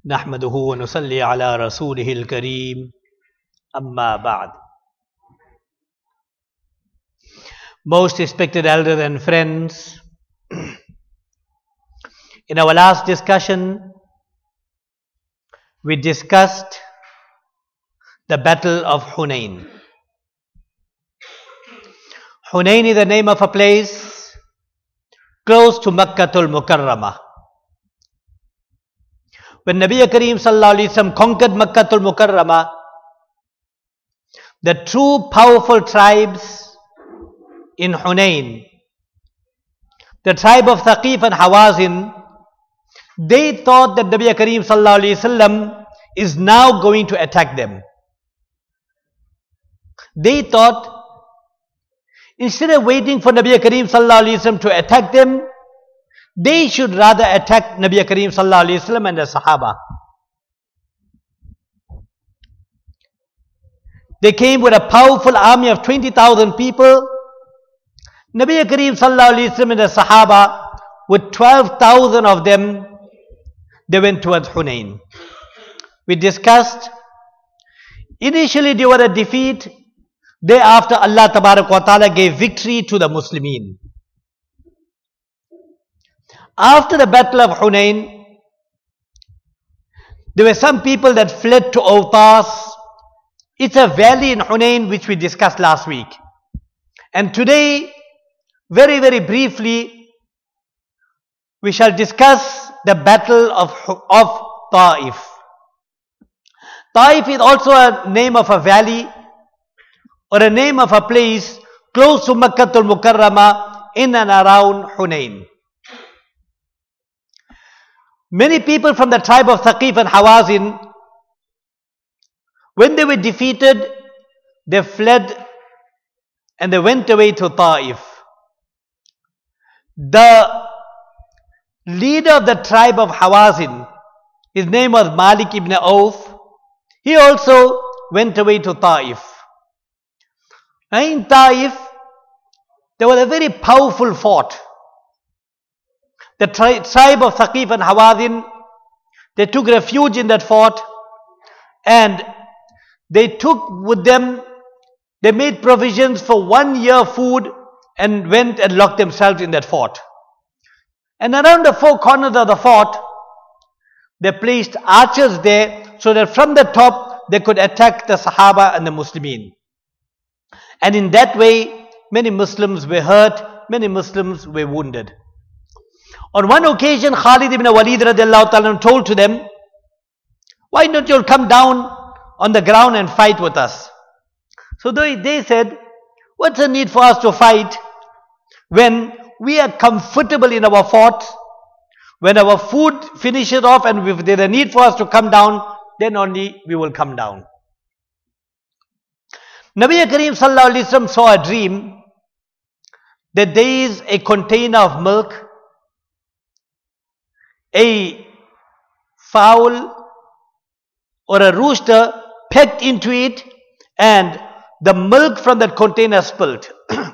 نحمده ونصلي على رسوله الكريم أما بعد. Most respected elders and friends, in our last discussion, we discussed the battle of Hunain. Hunain is the name of a place close to Makkatul Mukarramah. When Nabi Kareem Sallallahu Alaihi Wasallam conquered Makkatul Mukarramah, the true powerful tribes in Hunain, the tribe of Thaqif and Hawazin, they thought that Nabi Kareem Sallallahu Alaihi Wasallam is now going to attack them. They thought, instead of waiting for Nabi Kareem Sallallahu Alaihi Wasallam to attack them, they should rather attack Nabi Kareem Sallallahu Alaihi Wasallam and the Sahaba. They came with a powerful army of 20,000 people. Nabi Kareem Sallallahu Alaihi Wasallam and the Sahaba, with 12,000 of them, they went towards Hunain. We discussed, initially they were a defeat. Thereafter Allah Tabarak wa Ta'ala gave victory to the Muslimin. After the battle of Hunain, there were some people that fled to Awtas. It's a valley in Hunain which we discussed last week. And today, very, very briefly, we shall discuss the battle of Taif. Taif is also a name of a valley or a name of a place close to Makkatul Mukarramah in and around Hunain. Many people from the tribe of Thaqif and Hawazin, when they were defeated, they fled and they went away to Taif. The leader of the tribe of Hawazin, his name was Malik ibn Auf, he also went away to Taif. And in Taif, there was a very powerful fort. The tribe of Thaqif and Hawazin, they took refuge in that fort and they took with them, they made provisions for 1 year food and went and locked themselves in that fort. And around the four corners of the fort, they placed archers there so that from the top they could attack the Sahaba and the Muslimin. And in that way, many Muslims were hurt, many Muslims were wounded. On one occasion, Khalid ibn Walid radiallahu ta'ala told to them, why don't you come down on the ground and fight with us? So they said, what's the need for us to fight when we are comfortable in our fort? When our food finishes off and if there's a need for us to come down, then only we will come down. Nabi Kareem Sallallahu Alaihi Wasallam saw a dream that there is a container of milk, a fowl or a rooster pecked into it, and the milk from that container spilled.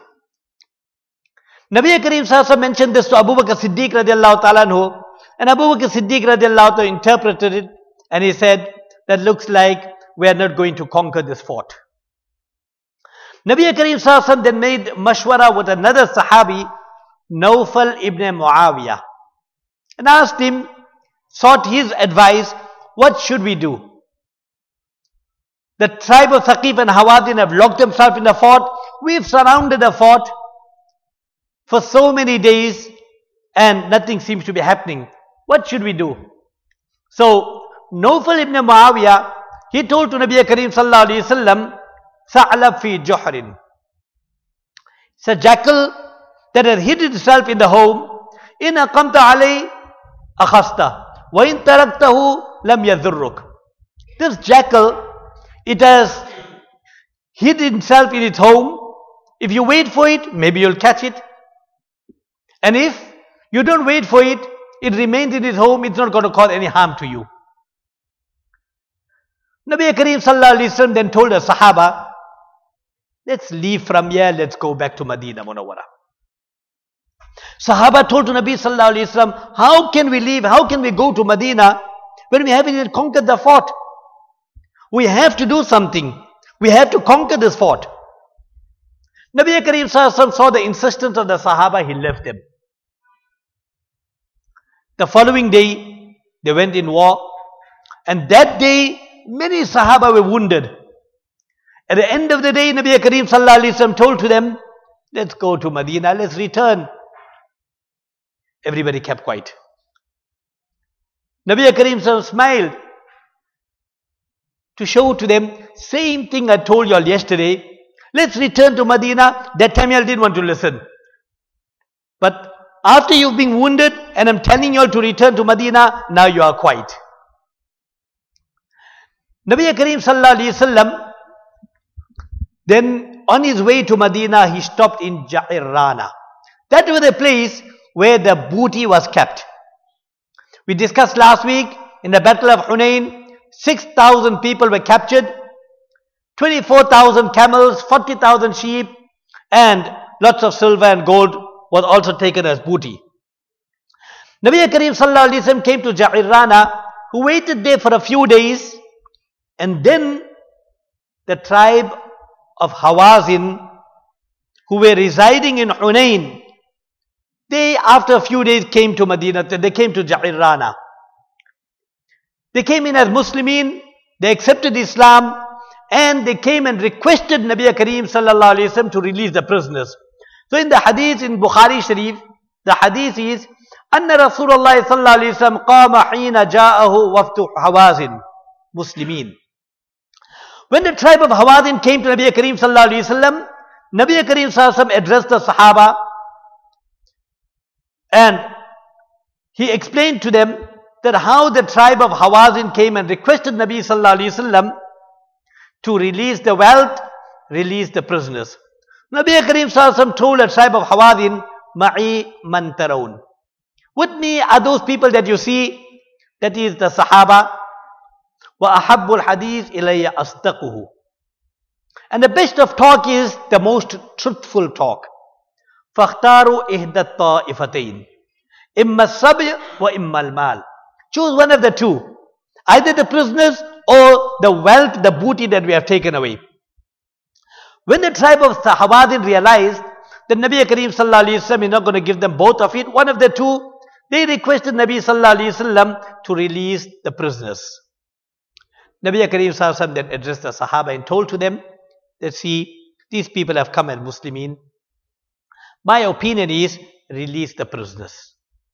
Nabi Kareem Sallallahu mentioned this to Abu Bakr Siddiq radiallahu ta'ala anhu, and Abu Bakr Siddiq radiallahu ta'ala interpreted it, and he said, that looks like we are not going to conquer this fort. Nabi Kareem Sallallahu then made mashwara with another Sahabi, Nawfal ibn Muawiyah, and asked him, sought his advice, what should we do? The tribe of Thaqif and Hawazin have locked themselves in the fort. We've surrounded the fort for so many days and nothing seems to be happening. What should we do? So, Nawfal ibn Muawiyah, he told to Nabi Kareem Sallallahu Alaihi Wasallam, Sa'lab fi juhrin. It's a jackal that has hid itself in the home. In aqamta alay akhasta wa in taraktahu lam yadhurruk. This jackal, it has hid itself in its home. If you wait for it, maybe you'll catch it. And if you don't wait for it, it remains in its home, it's not going to cause any harm to you. Nabi Kareem Sallallahu Alaihi Wasallam then told the Sahaba, let's leave from here, let's go back to Madinah Munawwara. Sahaba told to Nabi Sallallahu Alaihi Wasallam, how can we leave? How can we go to Medina when we haven't even conquered the fort. We have to do something. We have to conquer this fort. Nabi Kareem Sallallahu Alaihi Wasallam saw the insistence of the Sahaba, he left them. The following day, they went in war. And that day, many Sahaba were wounded. At the end of the day, Nabi Kareem Sallallahu Alaihi Wasallam told to them, let's go to Medina, let's return. Everybody kept quiet. Nabi Kareem Sallallahu Alaihi Wasallam smiled to show to them, same thing I told you all yesterday. Let's return to Medina. That time you all didn't want to listen. But after you've been wounded and I'm telling you all to return to Medina, now you are quiet. Nabi Kareem Sallallahu Alaihi Wasallam, then on his way to Medina, he stopped in Ja'irana. That was the place where the booty was kept. We discussed last week in the Battle of Hunain, 6,000 people were captured, 24,000 camels, 40,000 sheep, and lots of silver and gold was also taken as booty. Nabi Kareem Sallallahu Alaihi Wasallam came to Ja'irana, who waited there for a few days, and then the tribe of Hawazin, who were residing in Hunain, they after a few days came to Medina, they came to Ja'irana. They came in as Muslimin, they accepted Islam, and they came and requested Nabi Kareem Sallallahu Alaihi Wasallam to release the prisoners. So in the hadith in Bukhari Sharif, the hadith is, Anna Rasulullah Sallallahu Alaihi Wasallam qama hina ja'ahu waftu Hawazin, Muslimin. When the tribe of Hawazin came to Nabi Kareem Sallallahu Alaihi Wasallam, Nabi Kareem Sallallahu Alaihi Wasallam addressed the Sahaba and he explained to them that how the tribe of Hawazin came and requested Nabi Sallallahu Alaihi Wasallam to release the wealth, release the prisoners. Nabi Kareem Sallallahu Alaihi Wasallam told the tribe of Hawazin, Ma'i man taraun. With me are those people that you see, that is the Sahaba. Wa ahabbul hadith ilayya astaquhu. And the best of talk is the most truthful talk. Fakhtaru ihda ta'ifatayn. Imma sabi wa imma al-mal. Choose one of the two. Either the prisoners or the wealth, the booty that we have taken away. When the tribe of Hawazin realized that Nabi Kareem Sallallahu Alaihi Wasallam is not going to give them both of it, one of the two, they requested Nabi Sallallahu Alaihi Wasallam to release the prisoners. Nabi Kareem Sallallahu Alaihi Wasallam then addressed the Sahaba and told to them that, see, these people have come as Muslimin. My opinion is, release the prisoners.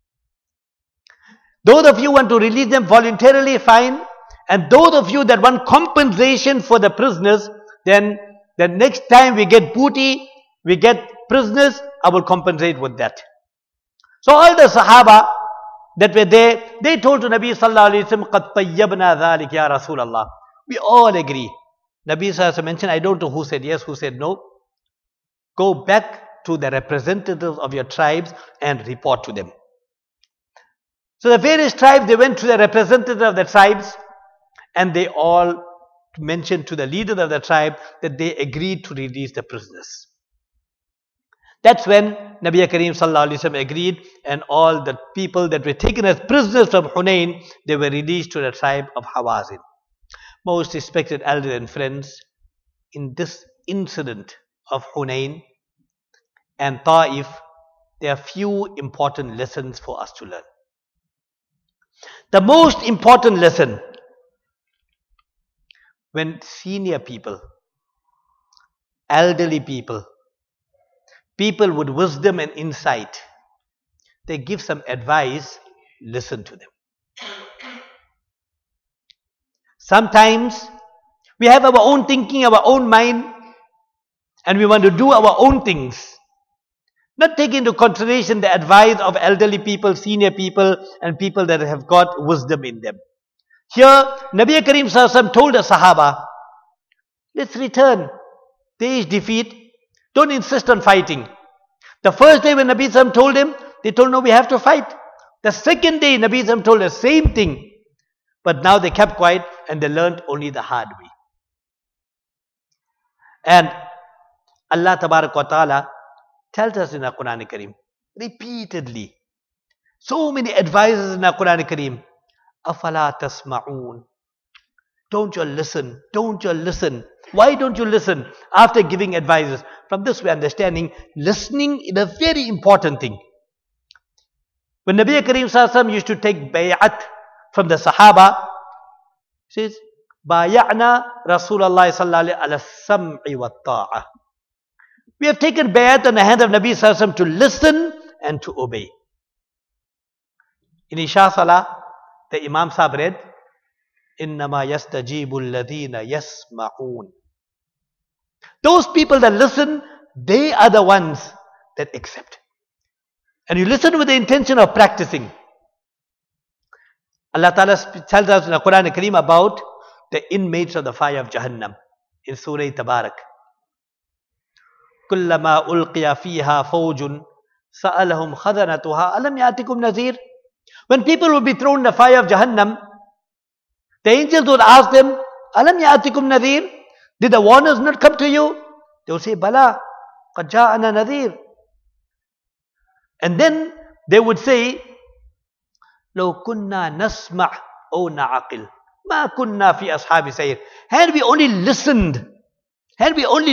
Those of you want to release them voluntarily, fine. And those of you that want compensation for the prisoners, then the next time we get booty, we get prisoners, I will compensate with that. So all the Sahaba that were there, they told to Nabi Sallallahu Alaihi Wasallam, قَدْ طَيَّبْنَا ذَلِكَ يَا رَسُولَ اللَّهِ. We all agree. Nabi Sallallahu Alaihi Wasallam mentioned, I don't know who said yes, who said no. Go back to the representatives of your tribes and report to them. So the various tribes, they went to the representative of the tribes and they all mentioned to the leader of the tribe that they agreed to release the prisoners. That's when Nabi Kareem Sallallahu Alaihi Wasallam agreed, and all the people that were taken as prisoners from Hunain, they were released to the tribe of Hawazin. Most respected elders and friends, in this incident of Hunain and Ta'if, there are few important lessons for us to learn. The most important lesson, when senior people, elderly people, people with wisdom and insight, they give some advice, listen to them. Sometimes we have our own thinking, our own mind, and we want to do our own things. Not take into consideration the advice of elderly people, senior people, and people that have got wisdom in them. Here, Nabi Kareem Sallallahu Alaihi Wasallam told the Sahaba, let's return. There is defeat. Don't insist on fighting. The first day when Nabi Sallallahu Alaihi Wasallam told him, they told, no, we have to fight. The second day, Nabi Sallallahu Alaihi Wasallam told the same thing. But now they kept quiet and they learned only the hard way. And Allah Tabarak wa Ta'ala tells us in the Quran Kareem, repeatedly, so many advices in the Quran Kareem. أَفَلَا تَسْمَعُونَ. Don't you listen? Don't you listen? Why don't you listen after giving advices? From this we're understanding listening is a very important thing. When Nabi Kareem Sallallahu Alaihi Wasallam used to take bay'at from the Sahaba, he says, Baya'na Rasulullah Sallallahu Alaihi Sam'i wa Ta'a. We have taken bay'at on the hand of Nabi Sallallahu Alaihi Wasallam to listen and to obey. In Isha Salah, the Imam Sahib read, إِنَّمَا يَسْتَجِيبُ الَّذِينَ يَسْمَعُونَ. Those people that listen, they are the ones that accept. And you listen with the intention of practicing. Allah Ta'ala tells us in the Quran Kareem about the inmates of the fire of Jahannam in Surah Tabarak. كُلَّمَا أُلْقِيَ فِيهَا فَوْجٌ سَأَلَهُمْ خَزَنَتُهَا أَلَمْ يَأْتِكُمْ نَذِيرٌ. When people will be thrown in the fire of Jahannam, the angels would ask them, أَلَمْ يَأْتِكُمْ نَذِيرٌ. Did the warners not come to you? They will say, Bala, قَدْ جَاءَنَا نَذِيرٌ. And then they would say, لَوْ كُنَّا نَسْمَعْ أَوْ نَعَقِلْ مَا كُنَّا فِي أَصْحَابِ سَيِّرٍ. Had we only listened, had we only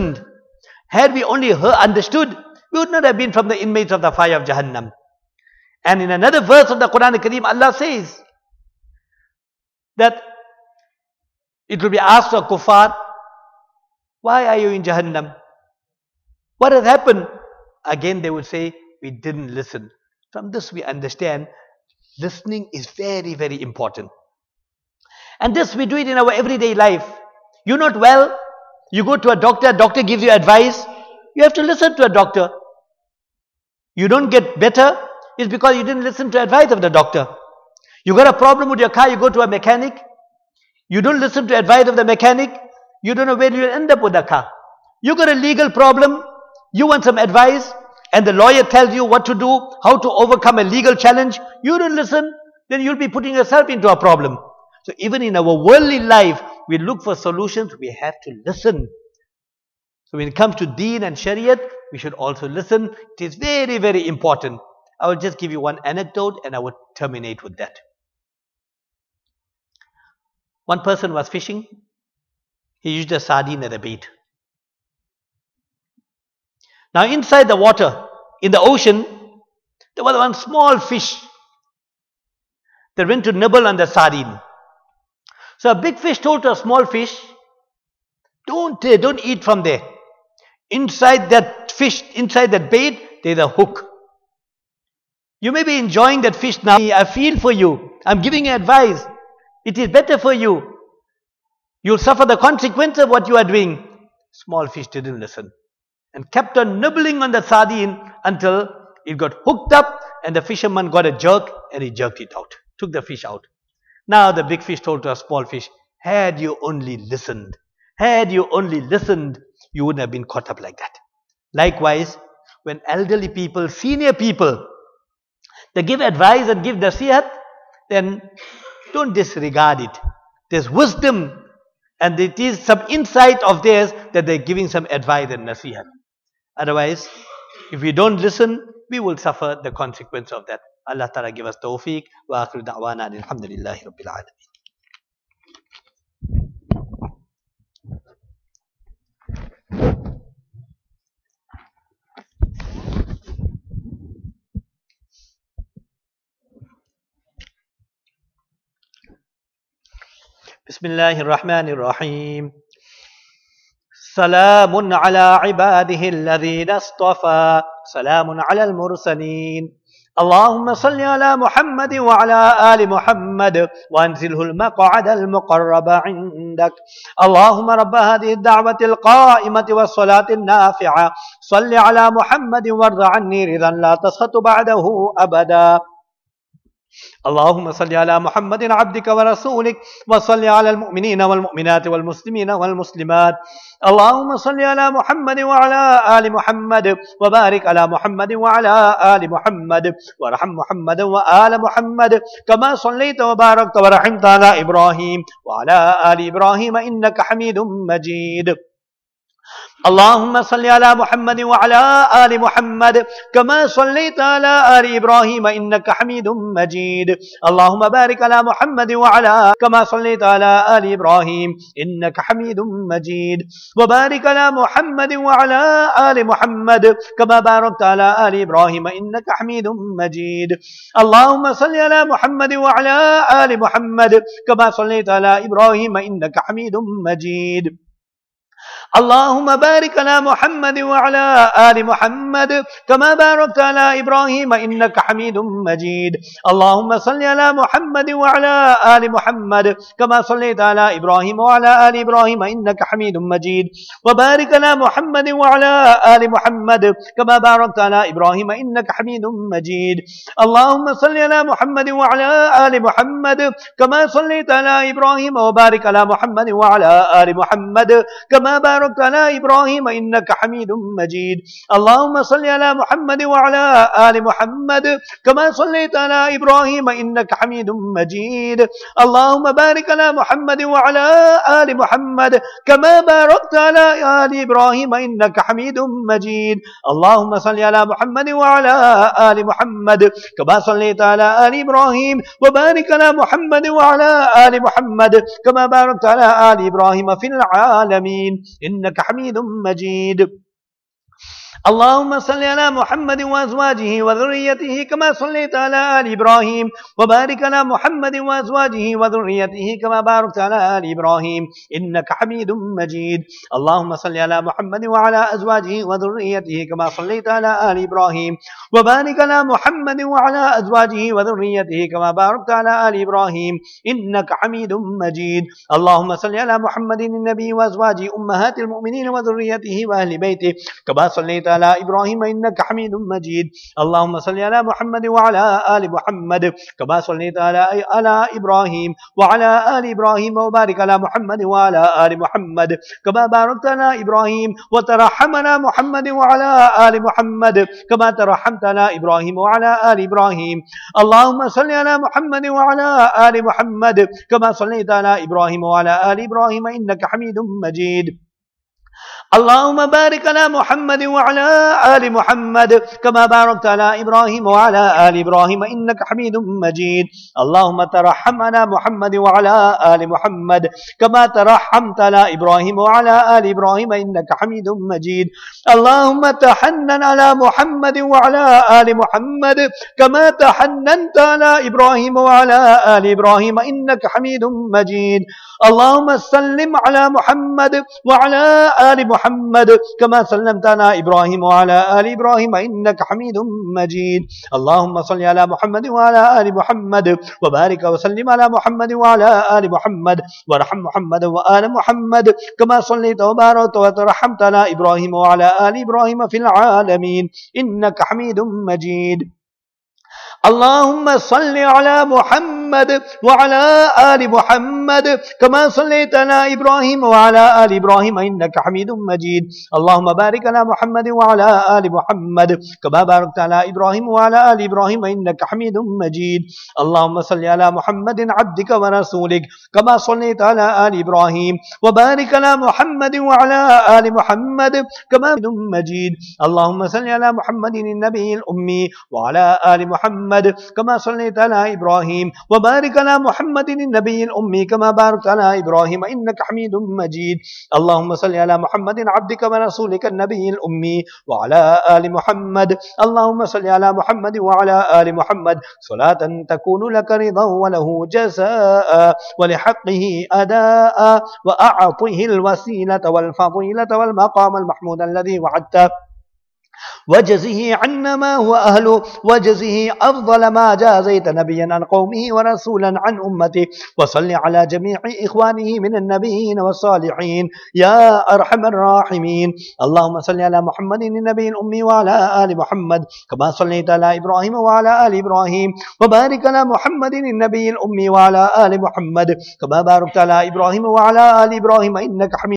understood, we would not have been from the inmates of the fire of Jahannam. And in another verse of the Quran Kareem, Allah says that it will be asked of kuffar, why are you in Jahannam? What has happened? Again they would say, we didn't listen. From this we understand listening is very, very important. And this we do it in our everyday life. You're not well, you go to a doctor gives you advice, you have to listen to a doctor. You don't get better, it's because you didn't listen to advice of the doctor. You got a problem with your car, you go to a mechanic, you don't listen to advice of the mechanic, you don't know where you'll end up with the car. You got a legal problem, you want some advice, and the lawyer tells you what to do, how to overcome a legal challenge, you don't listen, then you'll be putting yourself into a problem. So even in our worldly life, we look for solutions, we have to listen. So when it comes to deen and shariat, we should also listen. It is very, very important. I will just give you one anecdote and I will terminate with that. One person was fishing. He used a sardine as a bait. Now inside the water, in the ocean, there was one small fish that went to nibble on the sardine. So a big fish told to a small fish, don't eat from there. Inside that fish, inside that bait, there's a hook. You may be enjoying that fish now. I feel for you. I'm giving you advice. It is better for you. You'll suffer the consequence of what you are doing. Small fish didn't listen and kept on nibbling on the sardine until it got hooked up and the fisherman got a jerk and he jerked it out, took the fish out. Now the big fish told to a small fish, had you only listened, you wouldn't have been caught up like that. Likewise, when elderly people, senior people, they give advice and give nasihat, then don't disregard it. There's wisdom and it is some insight of theirs that they're giving some advice and nasihat. Otherwise, if we don't listen, we will suffer the consequence of that. Allah Ta'ala give us tawfiq. Wa akhiru da'wana alhamdulillahi rabbil alameen. Bismillahir Rahmanir Rahim. Salamun ala ibadihi alladhina istafa. Salamun ala al-mursalin. اللهم صل على محمد وعلى آل محمد وأنزله المقعد المقرب عندك اللهم رب هذه الدعوة القائمة والصلاة النافعة صل على محمد وارض عني رضا لا تسخط بعده أبدا اللهم صل على محمد عبدك ورسولك وصل على المؤمنين والمؤمنات والمسلمين والمسلمات اللهم صل على محمد وعلى آل محمد وبارك على محمد وعلى آل محمد وارحم محمد وآل محمد كما صليت وباركت ورحمت على إبراهيم وعلى آل إبراهيم إنك حميد مجيد اللهم صل على محمد وعلى آل محمد كما صليت على آل إبراهيم إنك حميد مجيد اللهم بارك على محمد وعلى كما صليت على آل إبراهيم إنك حميد مجيد وبارك على محمد وعلى آل محمد كما باركت على آل إبراهيم إنك حميد مجيد اللهم صل على محمد وعلى آل محمد كما صليت على إبراهيم إنك حميد مجيد اللهم بارك على محمد وعلى آل محمد كما باركت على إبراهيم إنك حميد مجيد اللهم صل على محمد وعلى آل محمد كما صليت على إبراهيم وعلى آل إبراهيم إنك حميد مجيد وبارك على محمد وعلى آل محمد كما باركت على إبراهيم إنك حميد مجيد اللهم صل على محمد وعلى آل محمد كما صليت على إبراهيم وبارك على محمد وعلى آل محمد كما باركت على إبراهيم إنك حميد مجيد اللهم صل على محمد وعلى آل محمد كما صليت على إبراهيم إنك حميد مجيد اللهم بارك على محمد وعلى آل محمد كما باركت على آل إبراهيم إنك حميد مجيد اللهم صل على محمد وعلى آل محمد كما صليت على آل إبراهيم وبارك على محمد وعلى آل محمد كما باركت على آل إبراهيم في العالمين إنك حميد مجيد اللهم صل على محمد وأزواجه وذريته كما صليت على آل إبراهيم وبارك على محمد وأزواجه وذريته كما باركت على آل إبراهيم إنك حميد مجيد اللهم صل على محمد وعلى أزواجه وذريته كما صليت على آل إبراهيم وبارك على محمد وعلى أزواجه وذريته كما باركت على آل إبراهيم إنك حميد مجيد اللهم صل على محمد النبي وأزواجه أمهات المؤمنين وذريته وأهل بيته كما صليت على إبراهيم إنك حميد مجيد اللهم صل على محمد وعلى آل محمد كما صليت على إبراهيم وعلى آل إبراهيم وبارك على محمد وعلى آل محمد كما باركت على إبراهيم وترحم على محمد وعلى آل محمد كما ترحمت على إبراهيم وعلى آل إبراهيم اللهم صل على محمد وعلى آل محمد كما صليت على إبراهيم وعلى آل إبراهيم إنك حميد مجيد اللهم بارك على محمد وعلى آل محمد كما باركت على إبراهيم وعلى آل إبراهيم إنك حميد مجيد اللهم ترحم على محمد وعلى آل محمد كما ترحمت على إبراهيم وعلى آل إبراهيم إنك حميد مجيد اللهم تحنن على محمد وعلى آل محمد كما تحننت على إبراهيم وعلى آل إبراهيم إنك حميد مجيد اللهم سلم على محمد وعلى آل محمد كما سلمت على إبراهيم وعلى آل إبراهيم إنك حميد مجيد اللهم صل على محمد وعلى آل محمد وبارك وسلم على محمد وعلى آل محمد وارحم محمد وآل محمد كما صليت وباركت وترحمت على إبراهيم وعلى آل إبراهيم في العالمين إنك حميد مجيد اللهم صل على محمد وعلى آل محمد كما صليت على إبراهيم وعلى آل إبراهيم إنك حميد مجيد اللهم بارك على محمد وعلى آل محمد كما باركت على إبراهيم وعلى آل إبراهيم إنك حميد مجيد اللهم صل على محمد عبدك ورسولك كما صليت على آل إبراهيم وبارك على محمد وعلى آل محمد كما مجيد اللهم صل على محمد النبي الأمي وعلى آل محمد كما صليت على إبراهيم وبارك على محمد النبي الأمي كما باركت على إبراهيم إنك حميد مجيد اللهم صل على محمد عبدك ورسولك النبي الأمي وعلى آل محمد اللهم صل على محمد وعلى آل محمد صلاة تكون لك رضا وله جزاء ولحقه أداء وأعطه الوسيلة والفضيلة والمقام المحمود الذي وعدته وجزه عنا ما هو أهله وجزه أفضل ما جازيت نبيا عن قومه ورسولا عن أمته وصل على جميع إخوانه من النبيين والصالحين يا أرحم الراحمين اللهم صل على محمد النبي الأمي وعلى آل محمد كما صليت على إبراهيم وعلى آل إبراهيم وبارك على محمد النبي الأمي وعلى آل محمد كما باركت على إبراهيم وعلى آل إبراهيم إنك حميد